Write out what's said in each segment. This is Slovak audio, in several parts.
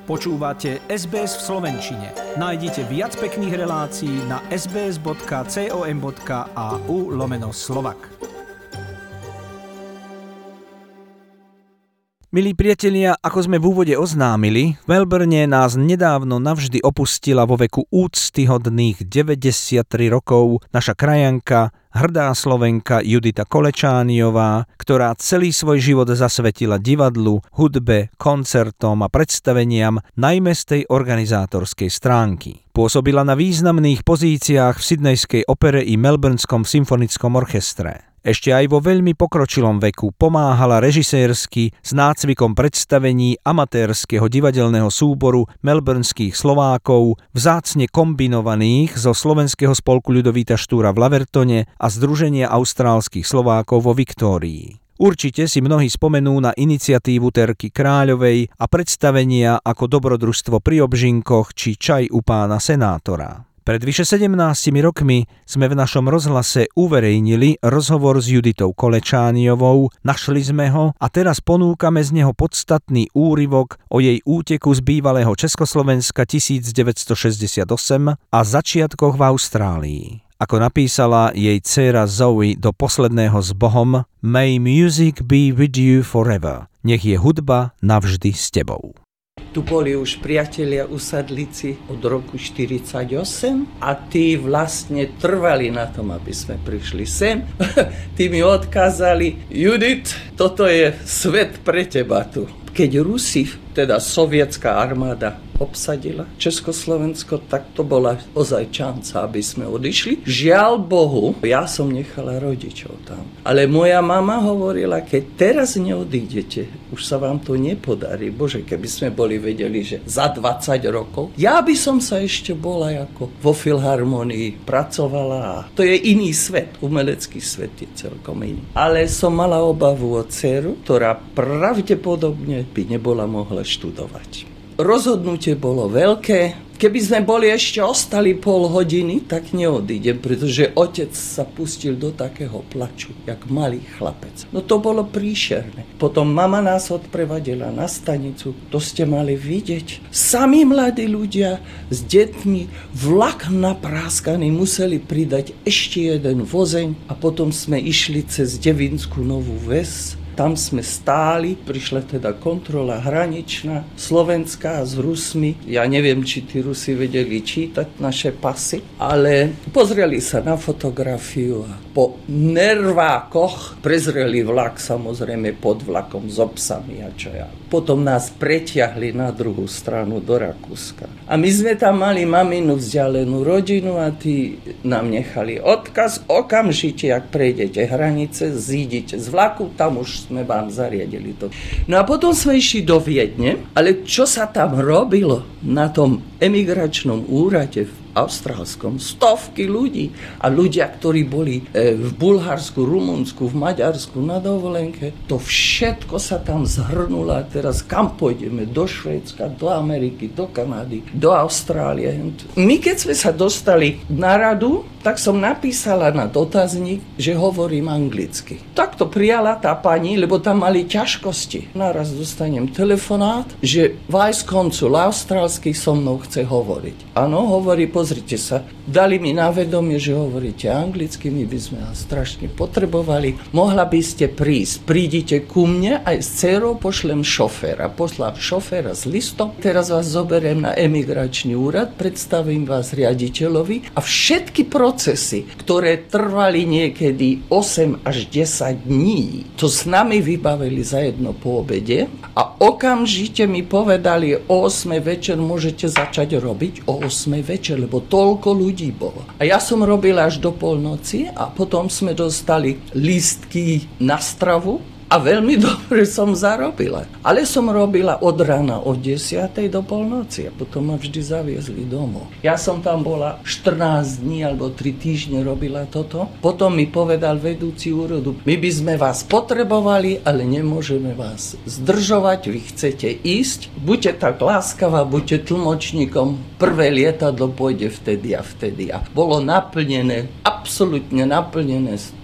Počúvate SBS v slovenčine. Nájdite viac pekných relácií na sbs.com.au/Slovak. Milí priatelia, ako sme v úvode oznámili, v Melbourne nás nedávno navždy opustila vo veku úctyhodných 93 rokov naša krajanka, hrdá Slovenka Judita Kolečániová, ktorá celý svoj život zasvetila divadlu, hudbe, koncertom a predstaveniam, najmä z tej organizátorskej stránky. Pôsobila na významných pozíciách v Sydneyskej opere i Melbourneskom symfonickom orchestre. Ešte aj vo veľmi pokročilom veku pomáhala režisérsky s nácvikom predstavení amatérskeho divadelného súboru melbourneských Slovákov, vzácne kombinovaných zo Slovenského spolku Ľudovita Štúra v Lavertone a Združenia austrálskych Slovákov vo Viktórii. Určite si mnohí spomenú na iniciatívu Terky Kráľovej a predstavenia ako Dobrodružstvo pri obžinkoch či Čaj u pána senátora. Pred vyše 17 rokmi sme v našom rozhlase uverejnili rozhovor s Juditou Kolečániovou, našli sme ho a teraz ponúkame z neho podstatný úryvok o jej úteku z bývalého Československa 1968 a začiatkoch v Austrálii. Ako napísala jej dcéra Zoe do posledného s Bohom, May music be with you forever. Nech je hudba navždy s tebou. Tu boli už priatelia usadlíci od roku 1948 a tí vlastne trvali na tom, aby sme prišli sem. Tí mi odkázali: Judit, toto je svet pre teba tu. Keď Rusi, teda sovietská armáda, obsadila Československo, tak to bola ozaj šanca, aby sme odišli. Žiaľ Bohu, ja som nechala rodičov tam. Ale moja mama hovorila, keď teraz neodídete, už sa vám to nepodarí. Bože, keby sme boli vedeli, že za 20 rokov, ja by som sa ešte bola ako vo filharmonii, pracovala. To je iný svet, umelecký svet je celkom iný. Ale som mala obavu o dceru, ktorá pravdepodobne by nebola mohla študovať. Rozhodnutie bolo veľké. Keby sme boli ešte ostali pol hodiny, tak neodídem, pretože otec sa pustil do takého plaču, jak malý chlapec. No to bolo príšerné. Potom mama nás odprevadila na stanicu, to ste mali vidieť. Sami mladí ľudia s deťmi, vlak napráskaný, museli pridať ešte jeden vozeň a potom sme išli cez Devinskú Novú Ves. Tam sme stáli, prišla teda kontrola hraničná, slovenská s Rusmi. Ja neviem, či tí Rusi vedeli čítať naše pasy, ale pozreli sa na fotografiu a po nervákoch prezreli vlak, samozrejme pod vlakom s obsami a čo ja. Potom nás pretiahli na druhú stranu do Rakúska. A my sme tam mali maminu vzdialenú rodinu a tí nám nechali odkaz: okamžite, ak prejdete hranice, zídite z vlaku, tam už sme vám zariadili to. No a potom sme išli do Viedne, ale čo sa tam robilo na tom emigračnom úrade v austrálskom, stovky ľudí a ľudia, ktorí boli v Bulharsku, Rumunsku, v Maďarsku na dovolenke, to všetko sa tam zhrnulo a teraz kam pôjdeme? Do Švédska, do Ameriky, do Kanady, do Austrálie. My keď sme sa dostali na radu, tak som napísala na dotazník, že hovorím anglicky. Tak to prijala tá pani, lebo tam mali ťažkosti. Naraz dostanem telefonát, že vice konsul austrálsky so mnou chce hovoriť. Áno, hovorí, pozrite sa, dali mi na vedomie, že hovoríte anglicky, my by sme vás strašne potrebovali. Mohla by ste prísť, prídite ku mne, aj s dcerou pošlem šoféra. Poslám šoféra s listom, teraz vás zoberiem na emigračný úrad, predstavím vás riaditeľovi a všetky procesy, ktoré trvali niekedy 8 až 10 dní, to s nami vybavili za jedno po obede a okamžite mi povedali: o 8 večer môžete začať robiť, o 8 večer, lebo toľko ľudí bolo. A ja som robila až do polnoci a potom sme dostali lístky na stravu a veľmi dobre som zarobila. Ale som robila od rána od 10. do polnoci a potom ma vždy zaviezli domov. Ja som tam bola 14 dní alebo 3 týždne robila toto. Potom mi povedal vedúci úradu: my by sme vás potrebovali, ale nemôžeme vás zdržovať, vy chcete ísť. Buďte tak láskavá, buďte tlmočníkom. Prvé lietadlo pôjde vtedy a vtedy. A bolo naplnené, absolútne naplnené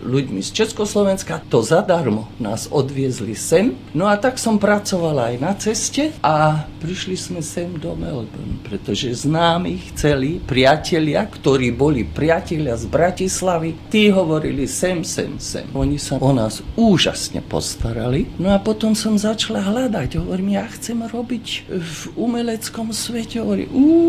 ľuďmi z Československa, to zadarmo nás odviezli sem. No a tak som pracovala aj na ceste a prišli sme sem do Melbourne, pretože známi chceli priatelia, ktorí boli priatelia z Bratislavy, tí hovorili sem. Oni sa o nás úžasne postarali. No a potom som začala hľadať. Hovorím, ja chcem robiť v umeleckom svete. Hovorím,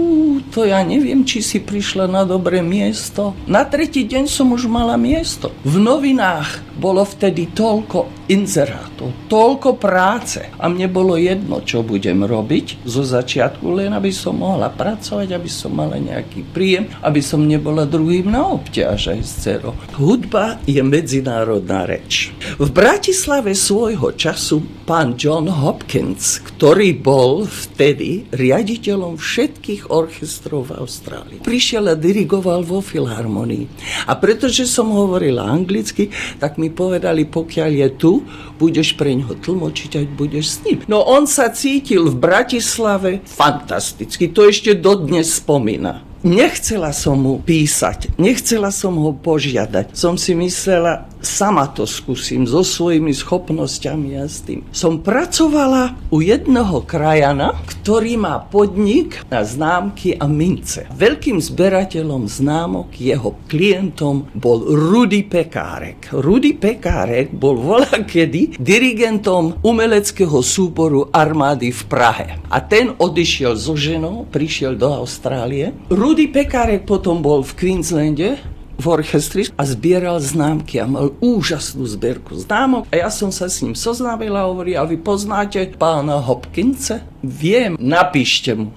to ja neviem, či si prišla na dobré miesto. Na tretí deň som už mala miesto. V novinách bolo vtedy toľko inzerátov, toľko práce. A mne bolo jedno, čo budem robiť zo začiatku, len aby som mohla pracovať, aby som mala nejaký príjem, aby som nebola druhým na obťaž aj s dcerou. Hudba je medzinárodná reč. V Bratislave svojho času pán John Hopkins, ktorý bol vtedy riaditeľom všetkých orchestrov v Austrálii, prišiel a dirigoval vo Filharmonii. A pretože som hovorila anglicky, tak mi povedali, pokiaľ je tu, budeš pre ňoho tlmočiť a budeš s ním. No on sa cítil v Bratislave fantasticky, to ešte dodnes spomína. Nechcela som mu písať, nechcela som ho požiadať. Som si myslela, sama to skúsim so svojimi schopnosťami a s tým. Som pracovala u jedného krajana, ktorý má podnik na známky a mince. Veľkým zberateľom známok, jeho klientom bol Rudy Pekárek. Rudy Pekárek bol voľakedy dirigentom umeleckého súboru armády v Prahe. A ten odišiel so ženou, prišiel do Austrálie. Rudy Pekárek potom bol v Queenslande v orchestri a zbieral známky a mal úžasnú zbierku známok. A ja som sa s ním soznámila a hovorí, a vy poznáte pána Hopkinsa? Viem, napíšte mu.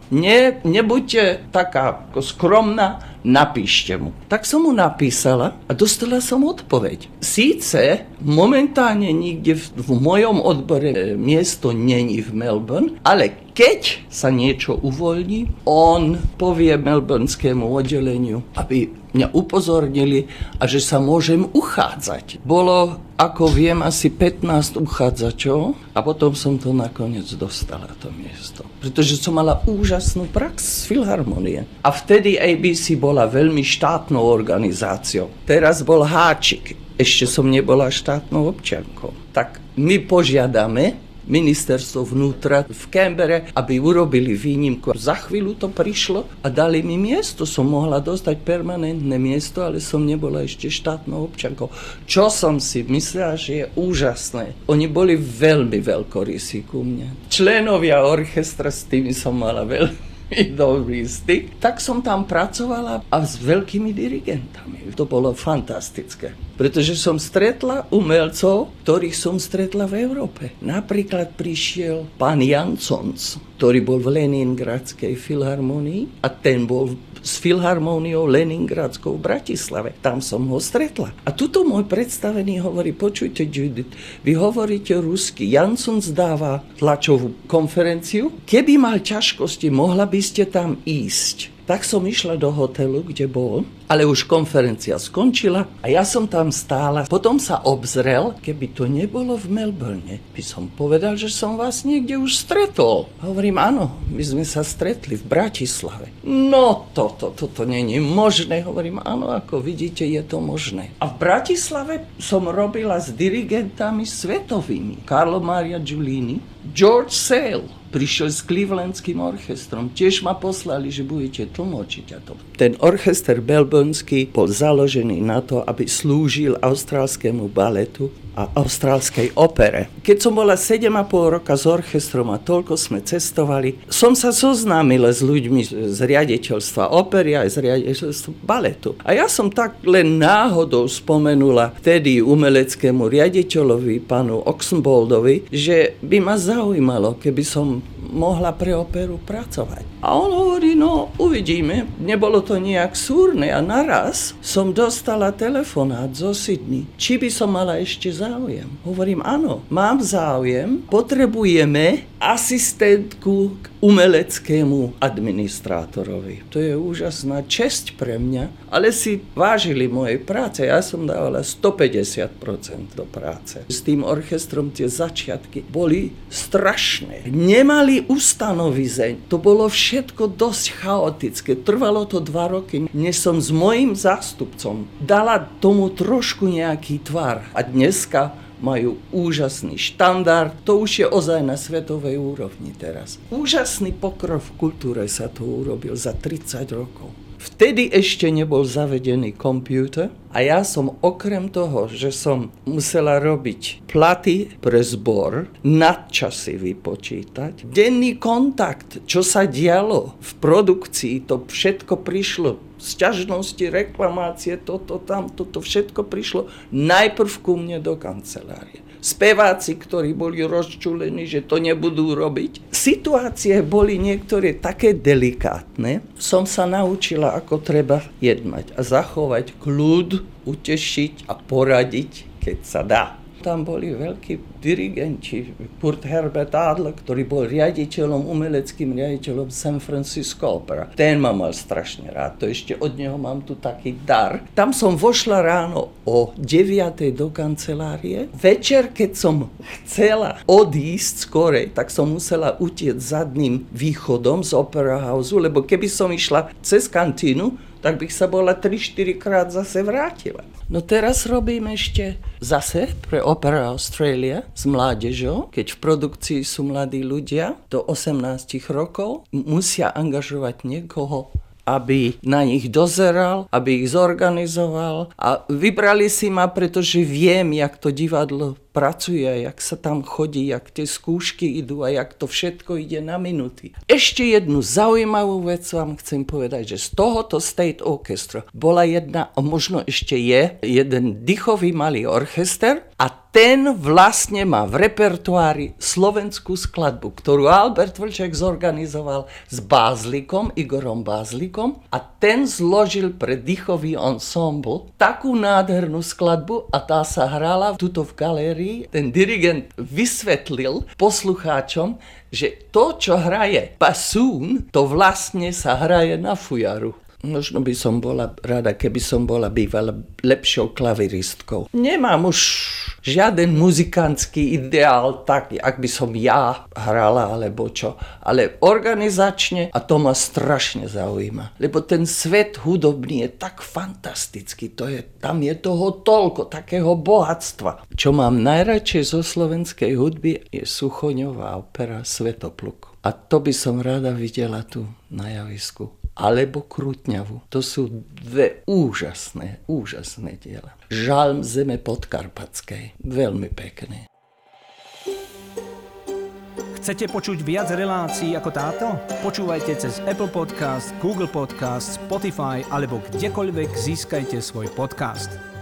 Nebuďte taká skromná, napíšte mu. Tak som mu napísala a dostala som odpoveď. Síce momentálne nikde v mojom odbore miesto není v Melbourne, ale keď sa niečo uvoľní, on povie melbournskému oddeleniu, aby mňa upozornili a že sa môžem uchádzať. Bolo, ako viem, asi 15 uchádzačov a potom som to nakoniec dostala, to miesto. Pretože som mala úžasnú prax z Filharmonie. A vtedy ABC bola veľmi štátnou organizáciou. Teraz bol háčik. Ešte som nebola štátnou občiankou. Tak my požiadame ministerstvo vnútra v Canberre, aby urobili výnimku. Za chvíľu to prišlo a dali mi miesto. Som mohla dostať permanentné miesto, ale som nebola ešte štátnou občankou. Čo som si myslela, že je úžasné. Oni boli veľmi veľkorysí ku mne. Členovia orchestra, s tými som mala veľmi dobrý styk. Tak som tam pracovala a s veľkými dirigentami. To bolo fantastické. Pretože som stretla umelcov, ktorých som stretla v Európe. Napríklad prišiel pán Jansons, ktorý bol v Leningradskej filharmonii a ten bol s filharmóniou Leningradskou v Bratislave. Tam som ho stretla. A tuto môj predstavený hovorí, počujte Judith, vy hovoríte rusky, Jansons dáva tlačovú konferenciu, keby mal ťažkosti, mohla by ste tam ísť. Tak som išla do hotelu, kde bol, ale už konferencia skončila a ja som tam stála. Potom sa obzrel, keby to nebolo v Melbourne, by som povedal, že som vás niekde už stretol. A hovorím, áno, my sme sa stretli v Bratislave. No, toto nie je možné. Hovorím, áno, ako vidíte, je to možné. A v Bratislave som robila s dirigentami svetovými. Carlo Maria Giulini, George Sale. Prišiel s Clevelandským orchestrom. Tiež ma poslali, že budete tlmočiť a to. Ten orchester melbourneský bol založený na to, aby slúžil austrálskému baletu a austrálskej opere. Keď som bola 7,5 roka s orchestrom a toľko sme cestovali, som sa zoznámila s ľuďmi z riaditeľstva opery aj z riaditeľstva baletu. A ja som tak len náhodou spomenula vtedy umeleckému riaditeľovi, pánu Oxenboldovi, že by ma zaujímalo, keby som mohla pre operu pracovať. A on hovorí, no uvidíme, nebolo to nejak súrne a naraz som dostala telefonát zo Sydney, či by som mala ešte záujem. Hovorím, áno, mám záujem, potrebujeme asistentku k umeleckému administrátorovi. To je úžasná česť pre mňa, ale si vážili mojej práce. Ja som dávala 150% do práce. S tým orchestrom tie začiatky boli strašné. Nemali ustanovizeň. To bolo všetko dosť chaotické. Trvalo to 2 roky, než som s mojím zástupcom dala tomu trošku nejaký tvar. A dneska majú úžasný štandard, to už je ozaj na svetovej úrovni teraz. Úžasný pokrok v kultúre sa to urobil za 30 rokov. Vtedy ešte nebol zavedený počítač a ja som okrem toho, že som musela robiť platy pre zbor, nadčasy vypočítať, denný kontakt, čo sa dialo v produkcii, to všetko prišlo, sťažnosti, reklamácie, toto všetko prišlo najprv ku mne do kancelárie. Speváci, ktorí boli rozčúlení, že to nebudú robiť. Situácie boli niektoré také delikátne. Som sa naučila, ako treba jednať a zachovať kľud, utešiť a poradiť, keď sa dá. Tam boli veľkí dirigenti, Kurt Herbert Adler, ktorý bol umeleckým riaditeľom San Francisco Opera. Ten ma mal strašne rád, to ešte od neho mám tu taký dar. Tam som vošla ráno o 9:00 do kancelárie. Večer, keď som chcela odísť skorej, tak som musela utiecť zadným východom z Opera House, lebo keby som išla cez kantínu, tak bych sa bola 3-4 krát zase vrátila. No teraz robím ešte zase pre Opera Australia s mládežou, keď v produkcii sú mladí ľudia do 18 rokov, musia angažovať niekoho, aby na nich dozeral, aby ich zorganizoval a vybrali si ma, pretože viem, jak to divadlo pracuje, jak sa tam chodí, jak tie skúšky idú a jak to všetko ide na minúty. Ešte jednu zaujímavú vec vám chcem povedať, že z tohoto State Orchestra bola jedna, a možno ešte je, jeden dýchový malý orchester a ten vlastne má v repertoári slovenskú skladbu, ktorú Albert Vlček zorganizoval s Bázlikom, Igorom Bázlikom a ten zložil pre dýchový ensemble takú nádhernú skladbu a tá sa hrala tuto v galérii. Ten dirigent vysvetlil poslucháčom, že to, čo hraje basún, to vlastne sa hraje na fujaru. Možno by som bola rada, keby som bola bývala lepšou klaviristkou. Nemám už žiaden muzikantský ideál tak, ak by som ja hrala alebo čo. Ale organizačne, a to ma strašne zaujíma. Lebo ten svet hudobný je tak fantastický. Tam je toho toľko, takého bohatstva. Čo mám najradšej zo slovenskej hudby je Suchoňová opera Svetopluk. A to by som rada videla tu na javisku. Alebo Krutňavu. To sú dve úžasné diela. Žalm zeme podkarpatskej. Veľmi pekné. Chcete počuť viac relácií ako táto? Počúvajte cez Apple Podcast, Google Podcast, Spotify alebo kdekoľvek získajte svoj podcast.